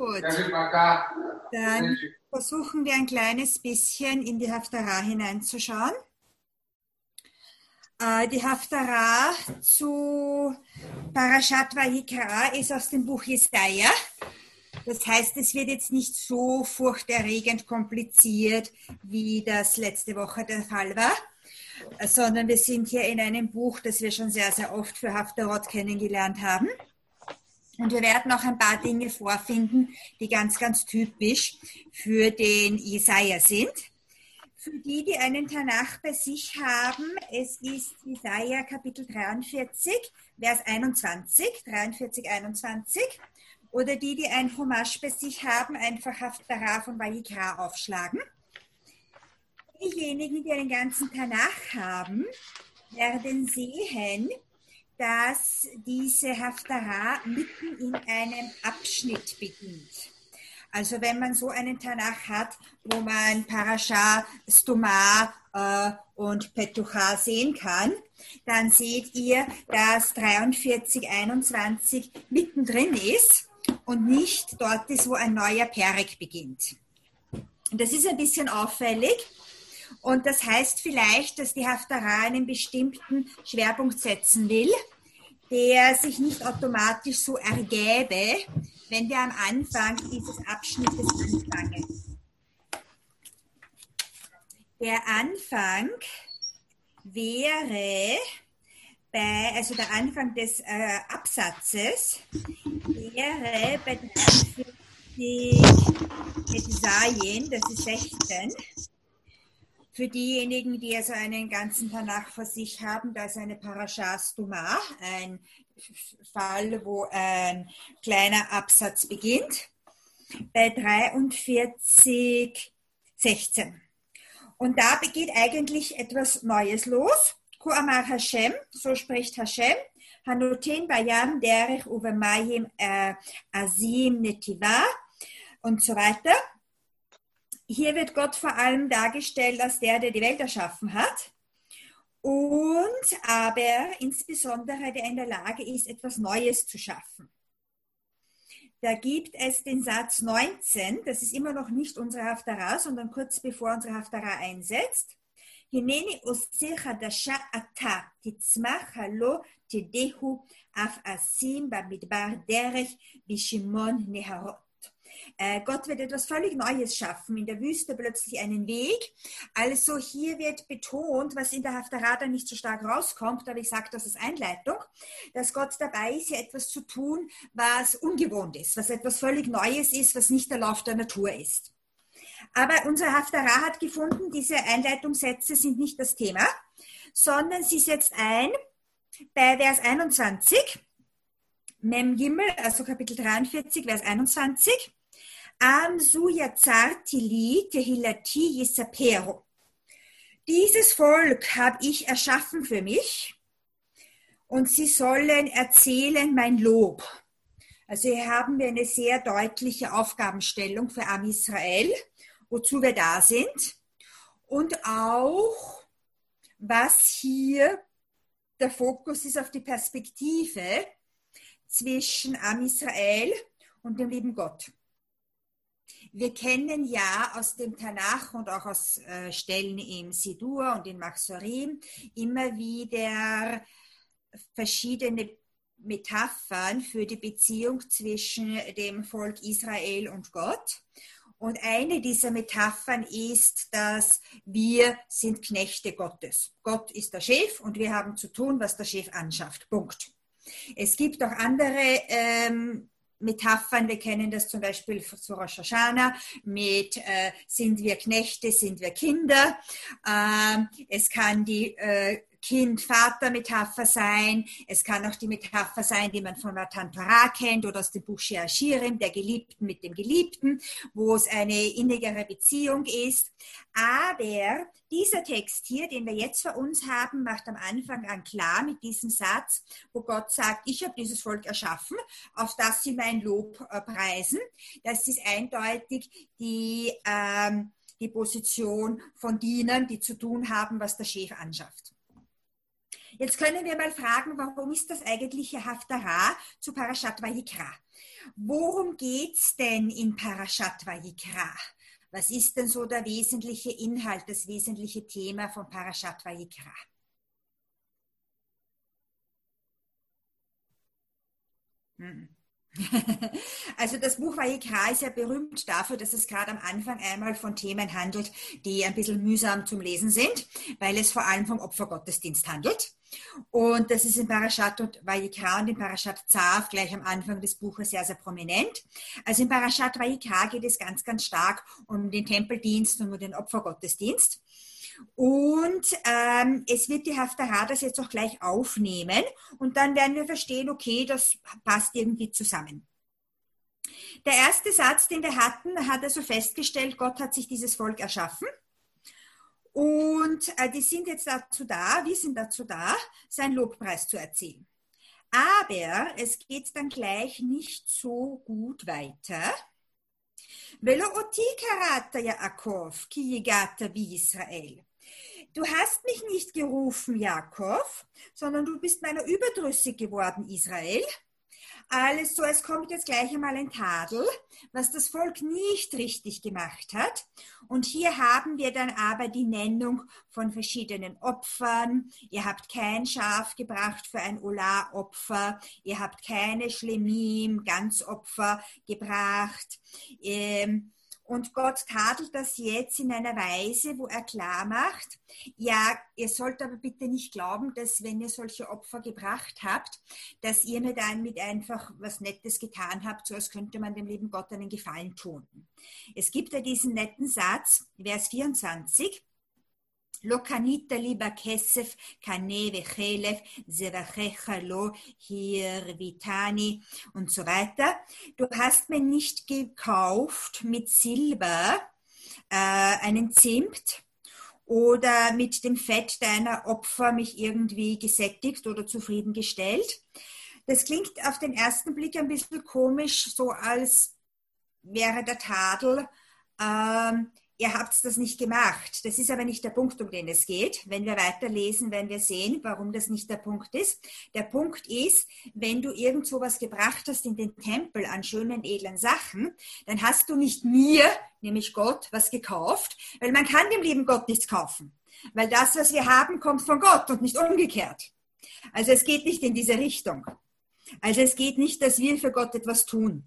Gut, dann versuchen wir ein kleines bisschen in die Haftarah hineinzuschauen. Die Haftarah zu Parashat Vayikra ist aus dem Buch Jesaja. Das heißt, es wird jetzt nicht so furchterregend kompliziert, wie das letzte Woche der Fall war, sondern wir sind hier in einem Buch, das wir schon sehr, sehr oft für Haftarot kennengelernt haben. Und wir werden auch ein paar Dinge vorfinden, die ganz, ganz typisch für den Jesaja sind. Für die, die einen Tanach bei sich haben, es ist Jesaja Kapitel 43, Vers 21, 43, 21. Oder die, die ein Chumash bei sich haben, einfach Haftarah von Vayikra aufschlagen. Diejenigen, die einen ganzen Tanach haben, werden sehen, dass diese Haftarah mitten in einem Abschnitt beginnt. Also wenn man so einen Tanach hat, wo man Parashah, Stumah und Petucha sehen kann, dann seht ihr, dass 43,21 mittendrin ist und nicht dort ist, wo ein neuer Perek beginnt. Und das ist ein bisschen auffällig. Und das heißt vielleicht, dass die Haftarah einen bestimmten Schwerpunkt setzen will, der sich nicht automatisch so ergäbe, wenn wir am Anfang dieses Abschnittes anfangen. Der Anfang wäre also der Anfang des Absatzes wäre bei 43 Etzayin, das ist 16. Für diejenigen, die also einen ganzen Tanach vor sich haben, da ist eine Parashah Stumah, ein Fall, wo ein kleiner Absatz beginnt, bei 43, 16. Und da geht eigentlich etwas Neues los. Ko amar Hashem, so spricht Hashem, Hanoten bayam derech uvemayim azim netiva und so weiter. Hier wird Gott vor allem dargestellt als der die Welt erschaffen hat und aber insbesondere der in der Lage ist, etwas Neues zu schaffen. Da gibt es den Satz 19, das ist immer noch nicht unsere Haftarah, sondern kurz bevor unsere Haftarah einsetzt. Hineni oseh chadasha ata titzmach halo tedehu af asim bamidbar derech bishimon neharot. Gott wird etwas völlig Neues schaffen, in der Wüste plötzlich einen Weg. Also hier wird betont, was in der Haftarah dann nicht so stark rauskommt, aber ich sage das als Einleitung, dass Gott dabei ist, hier etwas zu tun, was ungewohnt ist, was etwas völlig Neues ist, was nicht der Lauf der Natur ist. Aber unsere Haftarah hat gefunden, diese Einleitungssätze sind nicht das Thema, sondern sie setzt ein bei Vers 21, Mem Gimel, also Kapitel 43, Vers 21, Am su yatzarti li tehilati yisapero. Dieses Volk habe ich erschaffen für mich und sie sollen erzählen mein Lob. Also hier haben wir eine sehr deutliche Aufgabenstellung für Am Israel, wozu wir da sind und auch, was hier der Fokus ist auf die Perspektive zwischen Am Israel und dem lieben Gott. Wir kennen ja aus dem Tanach und auch aus Stellen im Sidur und in Machzorim immer wieder verschiedene Metaphern für die Beziehung zwischen dem Volk Israel und Gott. Und eine dieser Metaphern ist, dass wir sind Knechte Gottes. Gott ist der Chef und wir haben zu tun, was der Chef anschafft. Punkt. Es gibt auch andere Metaphern, wir kennen das zum Beispiel zu Rosh Hashanah mit sind wir Knechte, sind wir Kinder. Es kann die Kind-Vater-Metapher sein. Es kann auch die Metapher sein, die man von Matan Torah kennt oder aus dem Buch Shir Hashirim, der Geliebten mit dem Geliebten, wo es eine innigere Beziehung ist. Aber dieser Text hier, den wir jetzt vor uns haben, macht am Anfang an klar mit diesem Satz, wo Gott sagt, ich habe dieses Volk erschaffen, auf das sie mein Lob preisen. Das ist eindeutig die Position von Dienern, die zu tun haben, was der Chef anschafft. Jetzt können wir mal fragen, warum ist das eigentliche Haftarah zu Parashat Vayikra? Worum geht es denn in Parashat Vayikra? Was ist denn so der wesentliche Inhalt, das wesentliche Thema von Parashat Vayikra? Also das Buch Vayikra ist ja berühmt dafür, dass es gerade am Anfang einmal von Themen handelt, die ein bisschen mühsam zum Lesen sind, weil es vor allem vom Opfergottesdienst handelt. Und das ist in Parashat und Vayikra und in Parashat Zav gleich am Anfang des Buches sehr, sehr prominent. Also in Parashat Vayikra geht es ganz, ganz stark um den Tempeldienst und um den Opfergottesdienst. Und es wird die Haftarah das jetzt auch gleich aufnehmen und dann werden wir verstehen, okay, das passt irgendwie zusammen. Der erste Satz, den wir hatten, hat also festgestellt, Gott hat sich dieses Volk erschaffen und die sind jetzt dazu da, wir sind dazu da, seinen Lobpreis zu erzählen. Aber es geht dann gleich nicht so gut weiter. Velo oti karata Yaakov, ki yigata bi Israel. Du hast mich nicht gerufen, Jakob, sondern du bist meiner überdrüssig geworden, Israel. Alles so, es kommt jetzt gleich einmal ein Tadel, was das Volk nicht richtig gemacht hat. Und hier haben wir dann aber die Nennung von verschiedenen Opfern. Ihr habt kein Schaf gebracht für ein Olah-Opfer. Ihr habt keine Schlemim, Ganzopfer gebracht. Und Gott tadelt das jetzt in einer Weise, wo er klar macht, ja, ihr sollt aber bitte nicht glauben, dass wenn ihr solche Opfer gebracht habt, dass ihr mir damit einfach was Nettes getan habt, so als könnte man dem lieben Gott einen Gefallen tun. Es gibt ja diesen netten Satz, Vers 24, Lo kanita liba kesef kane vechelef zevachecha lo hirvitani und so weiter. Du hast mir nicht gekauft mit Silber einen Zimt oder mit dem Fett deiner Opfer mich irgendwie gesättigt oder zufriedengestellt. Das klingt auf den ersten Blick ein bisschen komisch, so als wäre der Tadel ihr habt das nicht gemacht. Das ist aber nicht der Punkt, um den es geht. Wenn wir weiterlesen, werden wir sehen, warum das nicht der Punkt ist. Der Punkt ist, wenn du irgend sowas gebracht hast in den Tempel an schönen, edlen Sachen, dann hast du nicht mir, nämlich Gott, was gekauft, weil man kann dem lieben Gott nichts kaufen. Weil das, was wir haben, kommt von Gott und nicht umgekehrt. Also es geht nicht in diese Richtung. Also es geht nicht, dass wir für Gott etwas tun,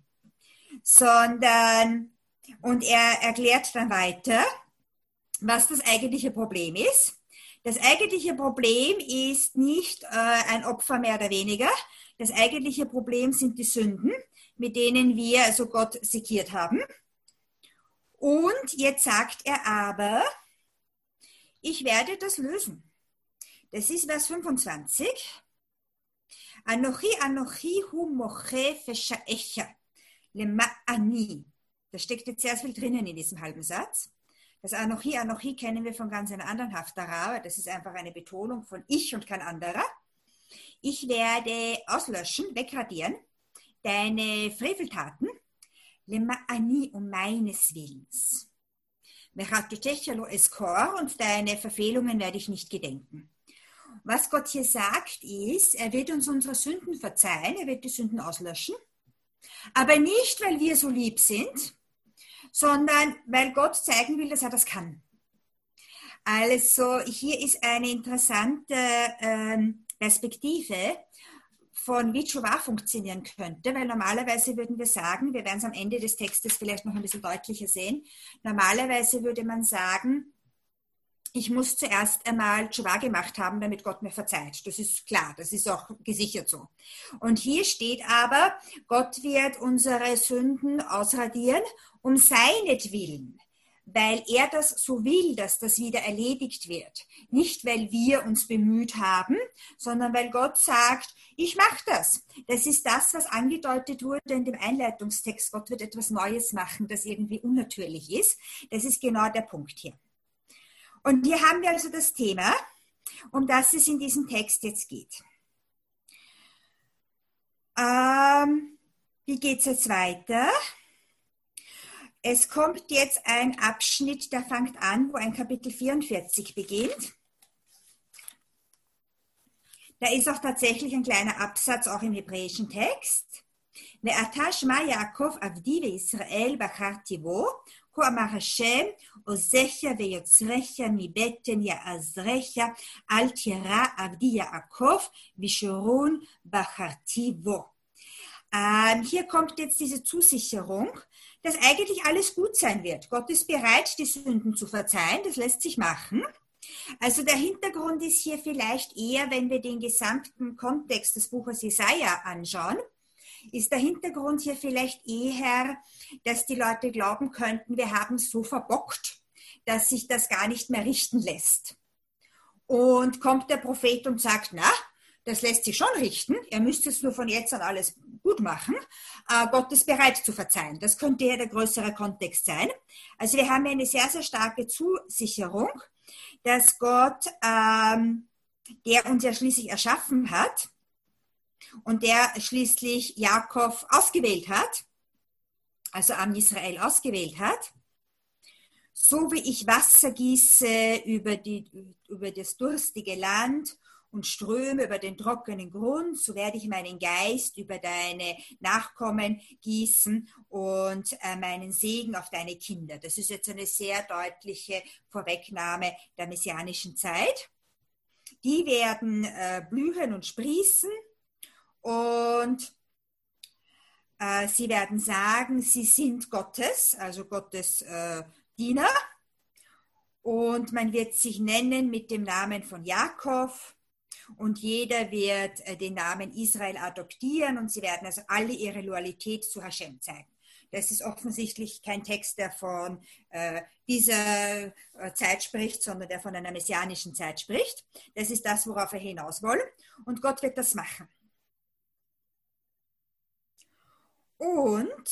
sondern... Und er erklärt dann weiter, was das eigentliche Problem ist. Das eigentliche Problem ist nicht ein Opfer mehr oder weniger. Das eigentliche Problem sind die Sünden, mit denen wir also Gott sekiert haben. Und jetzt sagt er aber, ich werde das lösen. Das ist Vers 25. Anochi, Anochi, hu moche feshaecha, lema'ani. Da steckt jetzt sehr viel drinnen in diesem halben Satz. Das Anochi, Anochi kennen wir von ganz einer anderen Haftarah. Das ist einfach eine Betonung von ich und kein anderer. Ich werde auslöschen, wegradieren, deine Freveltaten, lema'ani, um meines Willens. Und deine Verfehlungen werde ich nicht gedenken. Was Gott hier sagt ist, er wird uns unsere Sünden verzeihen, er wird die Sünden auslöschen, aber nicht, weil wir so lieb sind, sondern weil Gott zeigen will, dass er das kann. Also hier ist eine interessante Perspektive von wie Tshuva funktionieren könnte, weil normalerweise würden wir sagen, wir werden es am Ende des Textes vielleicht noch ein bisschen deutlicher sehen, normalerweise würde man sagen, ich muss zuerst einmal Tshuva gemacht haben, damit Gott mir verzeiht. Das ist klar, das ist auch gesichert so. Und hier steht aber, Gott wird unsere Sünden ausradieren um seinetwillen, weil er das so will, dass das wieder erledigt wird. Nicht, weil wir uns bemüht haben, sondern weil Gott sagt, ich mache das. Das ist das, was angedeutet wurde in dem Einleitungstext. Gott wird etwas Neues machen, das irgendwie unnatürlich ist. Das ist genau der Punkt hier. Und hier haben wir also das Thema, um das es in diesem Text jetzt geht. Wie geht es jetzt weiter? Es kommt jetzt ein Abschnitt, der fängt an, wo ein Kapitel 44 beginnt. Da ist auch tatsächlich ein kleiner Absatz auch im hebräischen Text. ואתה שמע יעקב עבדי וישראל בחרתי בו, כה אמר השם, עוזך ויוצרך מבטן יעזרך, אל תירא עבדי יעקב, ושורון בחרתי בו. Hier kommt jetzt diese Zusicherung, dass eigentlich alles gut sein wird. Gott ist bereit, die Sünden zu verzeihen, das lässt sich machen. Also der Hintergrund ist hier vielleicht eher, wenn wir den gesamten Kontext des Buches Jesaja anschauen, ist der Hintergrund hier vielleicht eher, dass die Leute glauben könnten, wir haben es so verbockt, dass sich das gar nicht mehr richten lässt. Und kommt der Prophet und sagt, na, das lässt sich schon richten, er müsste es nur von jetzt an alles gut machen, Gott ist bereit zu verzeihen. Das könnte ja der größere Kontext sein. Also wir haben eine sehr, sehr starke Zusicherung, dass Gott, der uns ja schließlich erschaffen hat, und der schließlich Jakob ausgewählt hat, also Am Israel ausgewählt hat, so wie ich Wasser gieße über das durstige Land und Ströme über den trockenen Grund, so werde ich meinen Geist über deine Nachkommen gießen und meinen Segen auf deine Kinder. Das ist jetzt eine sehr deutliche Vorwegnahme der messianischen Zeit. Die werden blühen und sprießen, und sie werden sagen, sie sind Gottes, also Gottes Diener. Und man wird sich nennen mit dem Namen von Jakob. Und jeder wird den Namen Israel adoptieren. Und sie werden also alle ihre Loyalität zu Hashem zeigen. Das ist offensichtlich kein Text, der von dieser Zeit spricht, sondern der von einer messianischen Zeit spricht. Das ist das, worauf er hinaus will. Und Gott wird das machen. Und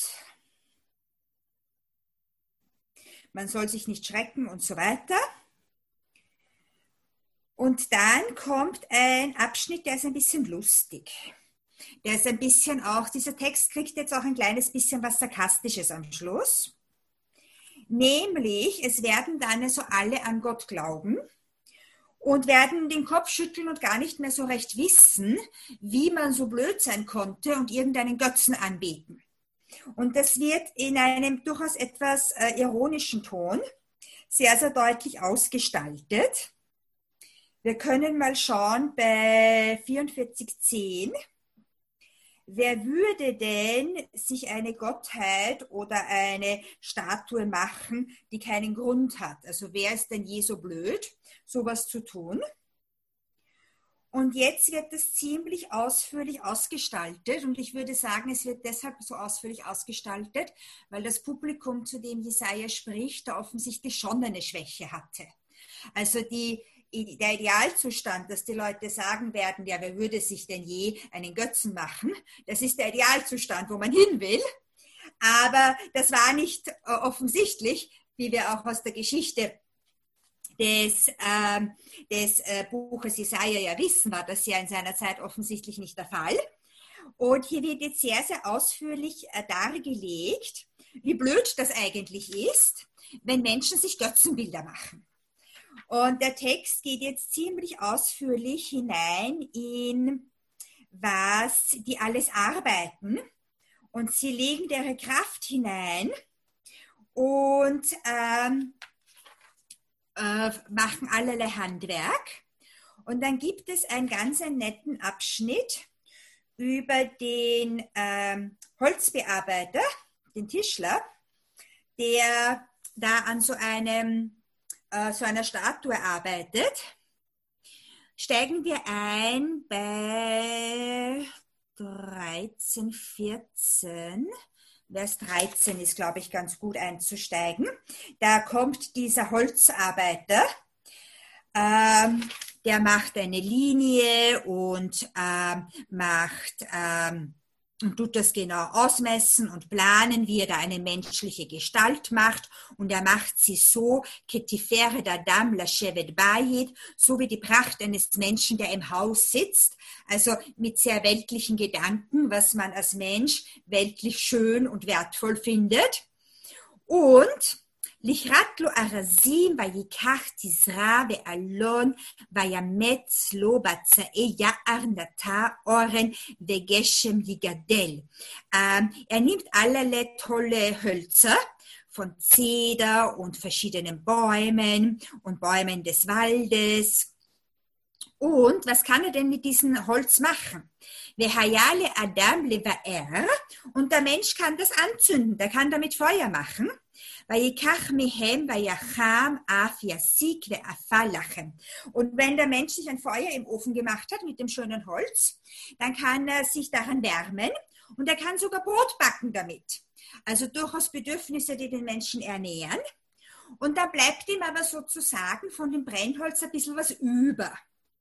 man soll sich nicht schrecken und so weiter. Und dann kommt ein Abschnitt, der ist ein bisschen lustig. Der ist ein bisschen auch, dieser Text kriegt jetzt auch ein kleines bisschen was Sarkastisches am Schluss. Nämlich, es werden dann also alle an Gott glauben und werden den Kopf schütteln und gar nicht mehr so recht wissen, wie man so blöd sein konnte und irgendeinen Götzen anbeten. Und das wird in einem durchaus etwas ironischen Ton sehr, sehr deutlich ausgestaltet. Wir können mal schauen bei 44,10. Wer würde denn sich eine Gottheit oder eine Statue machen, die keinen Grund hat? Also wer ist denn je so blöd, sowas zu tun? Und jetzt wird das ziemlich ausführlich ausgestaltet. Und ich würde sagen, es wird deshalb so ausführlich ausgestaltet, weil das Publikum, zu dem Jesaja spricht, da offensichtlich schon eine Schwäche hatte. Also der Idealzustand, dass die Leute sagen werden, ja, wer würde sich denn je einen Götzen machen? Das ist der Idealzustand, wo man hin will. Aber das war nicht offensichtlich, wie wir auch aus der Geschichte des Buches Jesaja ja wissen, war das ja in seiner Zeit offensichtlich nicht der Fall. Und hier wird jetzt sehr, sehr ausführlich dargelegt, wie blöd das eigentlich ist, wenn Menschen sich Götzenbilder machen. Und der Text geht jetzt ziemlich ausführlich hinein in, was die alles arbeiten. Und sie legen ihre Kraft hinein und machen allerlei Handwerk. Und dann gibt es einen ganz netten Abschnitt über den Holzbearbeiter, den Tischler, der da an so einer Statue arbeitet. Steigen wir ein bei 13, 14. Vers 13 ist, glaube ich, ganz gut einzusteigen. Da kommt dieser Holzarbeiter, der macht eine Linie und und tut das genau ausmessen und planen, wie er da eine menschliche Gestalt macht. Und er macht sie so, ketiferet Adam lashevet bayit, so wie die Pracht eines Menschen, der im Haus sitzt. Also mit sehr weltlichen Gedanken, was man als Mensch weltlich schön und wertvoll findet. Und לקראת לו ארזים ויקח תזרע ואלון וימץ לו בצאי יער נטע אורן וגשם יגדל. nimmt allerlei tolle Hölzer von Zeder und verschiedenen Bäumen und Bäumen des Waldes. Und was kann er denn mit diesem Holz machen? Vehayale Adam levaer, und der Mensch kann das anzünden, der kann damit Feuer machen. Vayikach mehem vayacham af yasik ve'afal lachem. Und wenn der Mensch sich ein Feuer im Ofen gemacht hat mit dem schönen Holz, dann kann er sich daran wärmen und er kann sogar Brot backen damit. Also durchaus Bedürfnisse, die den Menschen ernähren. Und da bleibt ihm aber sozusagen von dem Brennholz ein bisschen was über.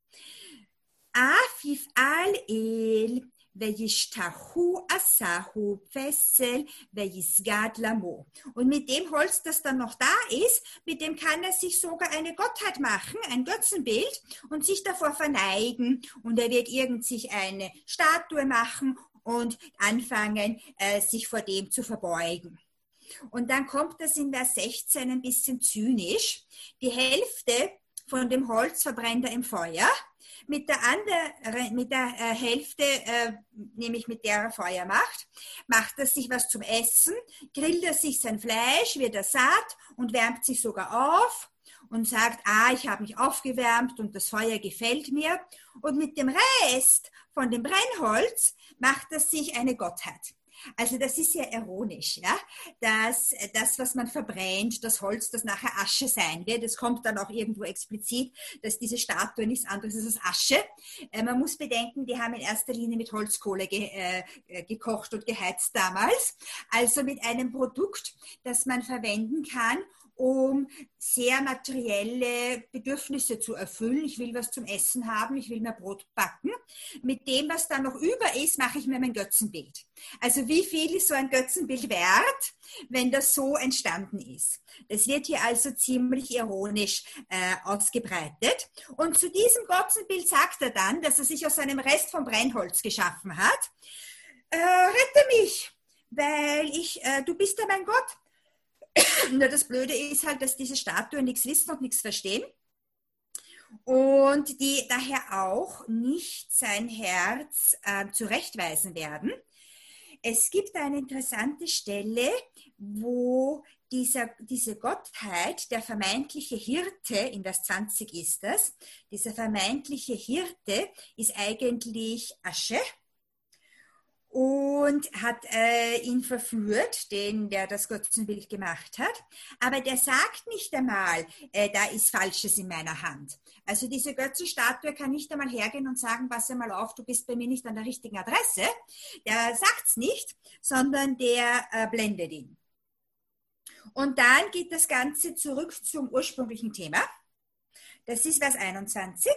אף יפעל אל וישתחו עשהו פסל ויסגד למו. Und mit dem Holz, das dann noch da ist, mit dem kann er sich sogar eine Gottheit machen, ein Götzenbild, und sich davor verneigen. Und er wird sich eine Statue machen und anfangen, sich vor dem zu verbeugen. Und dann kommt das in Vers 16 ein bisschen zynisch. Die Hälfte von dem Holz verbrennt er im Feuer. Mit der Hälfte, nämlich mit der er Feuer macht er sich was zum Essen, grillt er sich sein Fleisch, wird er satt und wärmt sich sogar auf und sagt, ich habe mich aufgewärmt und das Feuer gefällt mir. Und mit dem Rest von dem Brennholz macht er sich eine Gottheit. Also das ist ja ironisch, ja, dass das, was man verbrennt, das Holz, das nachher Asche sein wird, es kommt dann auch irgendwo explizit, dass diese Statue nichts anderes ist als Asche. Man muss bedenken, die haben in erster Linie mit Holzkohle gekocht und geheizt damals, also mit einem Produkt, das man verwenden kann, um sehr materielle Bedürfnisse zu erfüllen. Ich will was zum Essen haben, ich will mir Brot backen. Mit dem, was dann noch über ist, mache ich mir mein Götzenbild. Also wie viel ist so ein Götzenbild wert, wenn das so entstanden ist? Das wird hier also ziemlich ironisch ausgebreitet. Und zu diesem Götzenbild sagt er dann, dass er sich aus einem Rest vom Brennholz geschaffen hat. Rette mich, weil du bist ja mein Gott. Nur das Blöde ist halt, dass diese Statuen nichts wissen und nichts verstehen und die daher auch nicht sein Herz zurechtweisen werden. Es gibt eine interessante Stelle, wo diese Gottheit, der vermeintliche Hirte, in Vers 20 ist das, dieser vermeintliche Hirte ist eigentlich Asche, und hat ihn verführt, der das Götzenbild gemacht hat. Aber der sagt nicht einmal, da ist Falsches in meiner Hand. Also diese Götzenstatue kann nicht einmal hergehen und sagen, pass mal auf, du bist bei mir nicht an der richtigen Adresse. Der sagt es nicht, sondern der blendet ihn. Und dann geht das Ganze zurück zum ursprünglichen Thema. Das ist Vers 21.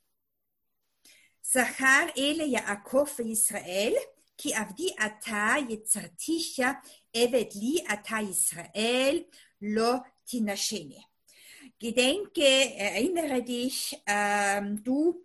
Zachar ele Yaakov Israel, כי עבדי אתה יצרתיך עבד לי אתה ישראל לא תנשני. Gedenke, erinnere dich, du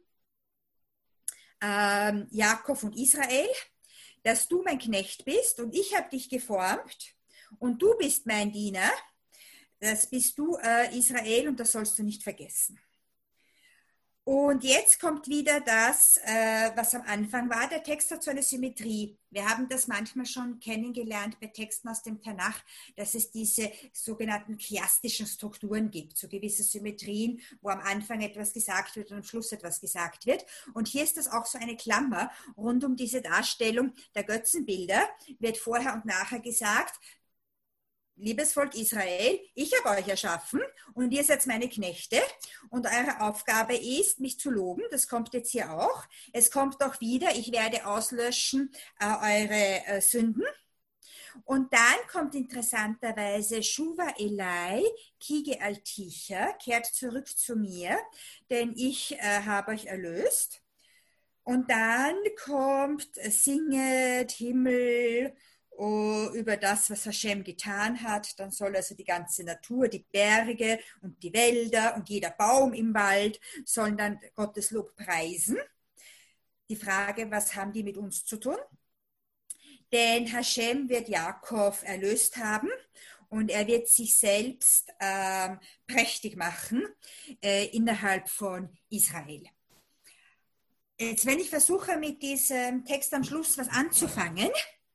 Jakob und Israel, dass du mein Knecht bist und ich habe dich geformt und du bist mein Diener, das bist du Israel und das sollst du nicht vergessen. Und jetzt kommt wieder das, was am Anfang war. Der Text hat so eine Symmetrie. Wir haben das manchmal schon kennengelernt bei Texten aus dem Tanach, dass es diese sogenannten chiastischen Strukturen gibt, so gewisse Symmetrien, wo am Anfang etwas gesagt wird und am Schluss etwas gesagt wird. Und hier ist das auch so eine Klammer rund um diese Darstellung der Götzenbilder, wird vorher und nachher gesagt, liebes Volk Israel, ich habe euch erschaffen und ihr seid meine Knechte und eure Aufgabe ist, mich zu loben. Das kommt jetzt hier auch. Es kommt auch wieder, ich werde auslöschen eure Sünden. Und dann kommt interessanterweise Shuva Elai, Kige Alticha, kehrt zurück zu mir, denn ich habe euch erlöst. Und dann kommt Singet, Himmel, über das, was Hashem getan hat, dann soll also die ganze Natur, die Berge und die Wälder und jeder Baum im Wald sollen dann Gottes Lob preisen. Die Frage, was haben die mit uns zu tun? Denn Hashem wird Jakob erlöst haben und er wird sich selbst prächtig machen innerhalb von Israel. Jetzt, wenn ich versuche, mit diesem Text am Schluss was anzufangen,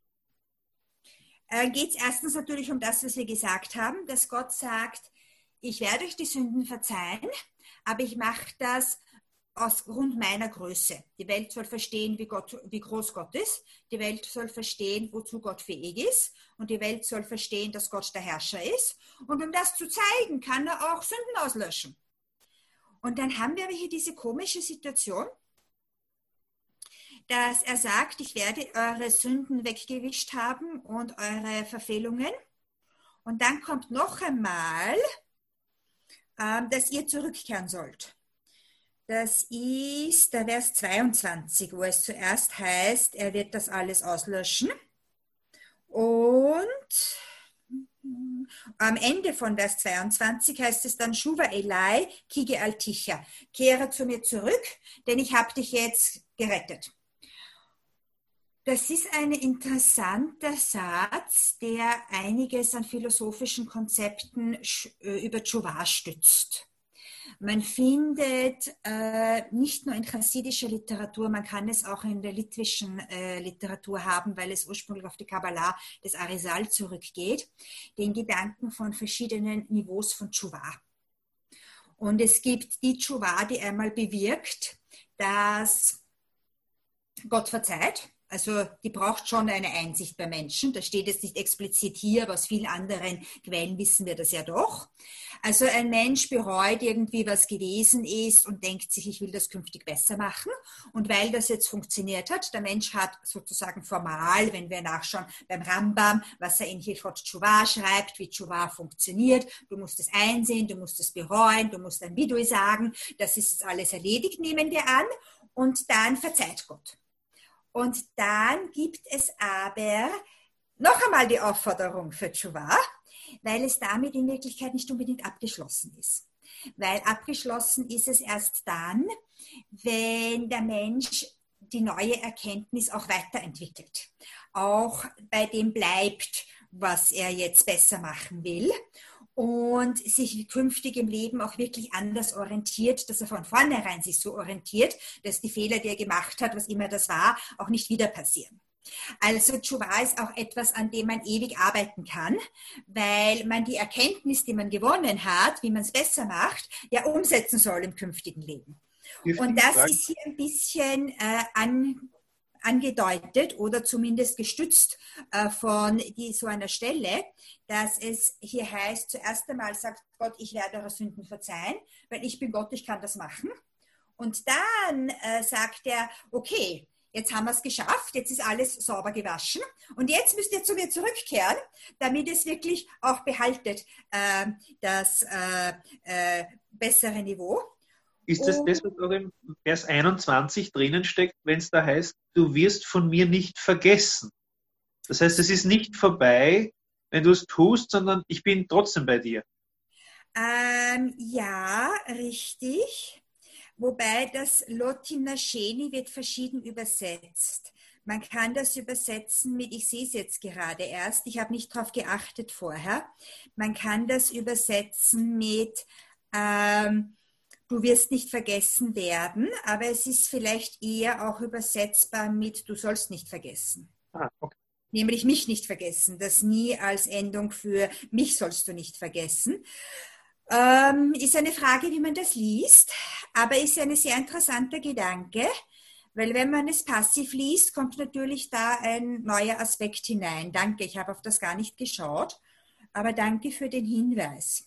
geht es erstens natürlich um das, was wir gesagt haben, dass Gott sagt, ich werde euch die Sünden verzeihen, aber ich mache das aus Grund meiner Größe. Die Welt soll verstehen, wie groß Gott ist. Die Welt soll verstehen, wozu Gott fähig ist. Und die Welt soll verstehen, dass Gott der Herrscher ist. Und um das zu zeigen, kann er auch Sünden auslöschen. Und dann haben wir hier diese komische Situation, dass er sagt, ich werde eure Sünden weggewischt haben und eure Verfehlungen. Und dann kommt noch einmal, dass ihr zurückkehren sollt. Das ist der Vers 22, wo es zuerst heißt, er wird das alles auslöschen. Und am Ende von Vers 22 heißt es dann, Shuva Elai, Kige Alticha, kehre zu mir zurück, denn ich habe dich jetzt gerettet. Das ist ein interessanter Satz, der einiges an philosophischen Konzepten über Tshuva stützt. Man findet nicht nur in chassidischer Literatur, man kann es auch in der litwischen Literatur haben, weil es ursprünglich auf die Kabbalah des Arizal zurückgeht, den Gedanken von verschiedenen Niveaus von Tshuva. Und es gibt die Tshuva, die einmal bewirkt, dass Gott verzeiht. Also die braucht schon eine Einsicht bei Menschen. Das steht jetzt nicht explizit hier, aber aus vielen anderen Quellen wissen wir das ja doch. Also ein Mensch bereut irgendwie, was gewesen ist und denkt sich, ich will das künftig besser machen. Und weil das jetzt funktioniert hat, der Mensch hat sozusagen formal, wenn wir nachschauen beim Rambam, was er in Hilchot Tshuva schreibt, wie Tshuva funktioniert, du musst es einsehen, du musst es bereuen, du musst ein Vidui sagen, das ist jetzt alles erledigt, nehmen wir an. Und dann verzeiht Gott. Und dann gibt es aber noch einmal die Aufforderung für Tshuva, weil es damit in Wirklichkeit nicht unbedingt abgeschlossen ist. Weil abgeschlossen ist es erst dann, wenn der Mensch die neue Erkenntnis auch weiterentwickelt. Auch bei dem bleibt, was er jetzt besser machen will. Und sich künftig im Leben auch wirklich anders orientiert, dass er von vornherein sich so orientiert, dass die Fehler, die er gemacht hat, was immer das war, auch nicht wieder passieren. Also Tshuva ist auch etwas, an dem man ewig arbeiten kann, weil man die Erkenntnis, die man gewonnen hat, wie man es besser macht, ja umsetzen soll im künftigen Leben. Und das ist hier ein bisschen angedeutet oder zumindest gestützt von so einer Stelle, dass es hier heißt, zuerst einmal sagt Gott, ich werde eure Sünden verzeihen, weil ich bin Gott, ich kann das machen. Und dann sagt er, okay, jetzt haben wir es geschafft, jetzt ist alles sauber gewaschen und jetzt müsst ihr zu mir zurückkehren, damit es wirklich auch behaltet das bessere Niveau. Ist das das, was auch im Vers 21 drinnen steckt, wenn es da heißt, du wirst von mir nicht vergessen? Das heißt, es ist nicht vorbei, wenn du es tust, sondern ich bin trotzdem bei dir. Ja, richtig. Wobei das Lotina Sheni wird verschieden übersetzt. Man kann das übersetzen mit, ich sehe es jetzt gerade erst, ich habe nicht darauf geachtet vorher. Man kann das übersetzen mit, du wirst nicht vergessen werden, aber es ist vielleicht eher auch übersetzbar mit, du sollst nicht vergessen. Okay. Nämlich mich nicht vergessen, das nie als Endung für mich sollst du nicht vergessen. Ist eine Frage, wie man das liest, aber ist ein sehr interessanter Gedanke, weil wenn man es passiv liest, kommt natürlich da ein neuer Aspekt hinein. Danke, ich habe auf das gar nicht geschaut, aber danke für den Hinweis.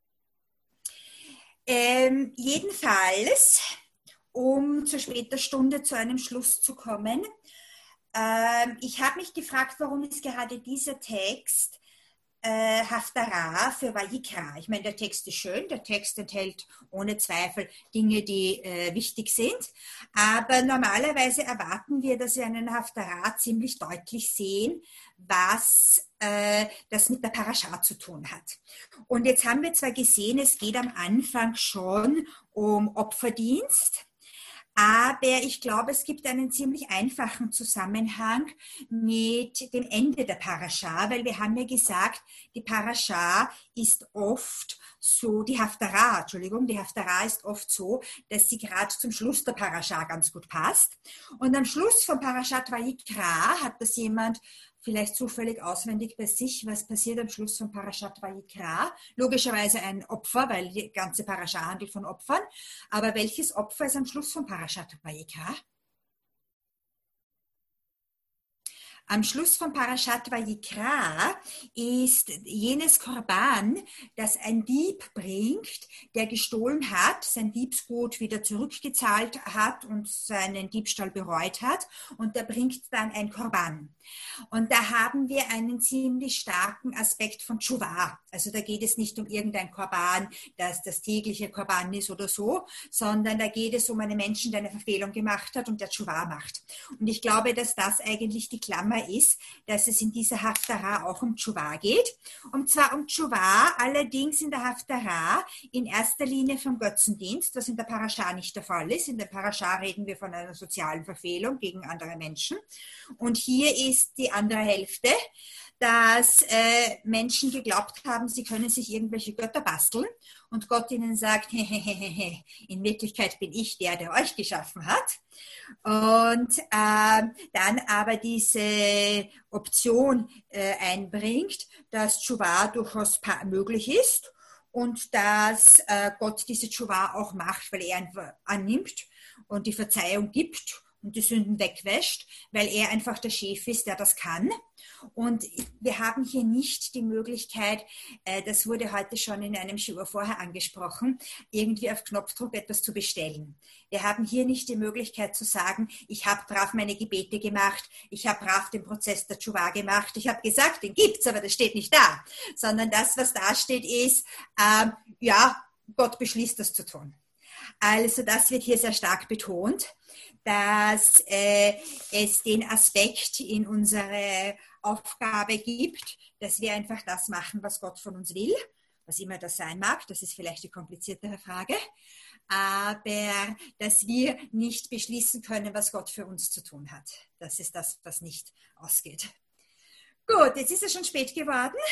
Jedenfalls, um zu später Stunde zu einem Schluss zu kommen, ich habe mich gefragt, warum ist gerade dieser Text Haftarah für Vayikra. Ich meine, der Text ist schön, der Text enthält ohne Zweifel Dinge, die wichtig sind, aber normalerweise erwarten wir, dass wir einen Haftarah ziemlich deutlich sehen, was das mit der Parascha zu tun hat. Und jetzt haben wir zwar gesehen, es geht am Anfang schon um Opferdienst, Aber ich glaube, es gibt einen ziemlich einfachen Zusammenhang mit dem Ende der Parascha, weil wir haben ja gesagt, die Parascha ist oft so, die Haftarah ist oft so, dass sie gerade zum Schluss der Parascha ganz gut passt. Und am Schluss von Parashat Vayikra hat das jemand vielleicht zufällig auswendig bei sich, was passiert am Schluss von Parashat Vayikra. Logischerweise ein Opfer, weil die ganze Parascha handelt von Opfern. Aber welches Opfer ist am Schluss von Parashat Vayikra? Am Schluss von Parashat Vayikra ist jenes Korban, das ein Dieb bringt, der gestohlen hat, sein Diebsgut wieder zurückgezahlt hat und seinen Diebstahl bereut hat, und der bringt dann ein Korban. Und da haben wir einen ziemlich starken Aspekt von Tshuva. Also da geht es nicht um irgendein Korban, das das tägliche Korban ist oder so, sondern da geht es um einen Menschen, der eine Verfehlung gemacht hat und der Tshuva macht. Und ich glaube, dass das eigentlich die Klammer ist, dass es in dieser Haftarah auch um Tshuva geht. Und zwar um Tshuva, allerdings in der Haftarah in erster Linie vom Götzendienst, was in der Parascha nicht der Fall ist. In der Parascha reden wir von einer sozialen Verfehlung gegen andere Menschen. Und hier ist die andere Hälfte, dass Menschen geglaubt haben, sie können sich irgendwelche Götter basteln und Gott ihnen sagt, hehehehe, in Wirklichkeit bin ich der euch geschaffen hat. Und dann aber diese Option einbringt, dass Tshuva durchaus möglich ist und dass Gott diese Tshuva auch macht, weil er einfach annimmt und die Verzeihung gibt und die Sünden wegwäscht, weil er einfach der Chef ist, der das kann. Und wir haben hier nicht die Möglichkeit, das wurde heute schon in einem Shiur vorher angesprochen, irgendwie auf Knopfdruck etwas zu bestellen. Wir haben hier nicht die Möglichkeit zu sagen, ich habe brav meine Gebete gemacht, ich habe brav den Prozess der Tshuva gemacht, ich habe gesagt, den gibt's, aber das steht nicht da. Sondern das, was da steht, ist, ja, Gott beschließt, das zu tun. Also das wird hier sehr stark betont, dass es den Aspekt in unsere Aufgabe gibt, dass wir einfach das machen, was Gott von uns will, was immer das sein mag. Das ist vielleicht die kompliziertere Frage. Aber dass wir nicht beschließen können, was Gott für uns zu tun hat. Das ist das, was nicht ausgeht. Gut, jetzt ist es schon spät geworden.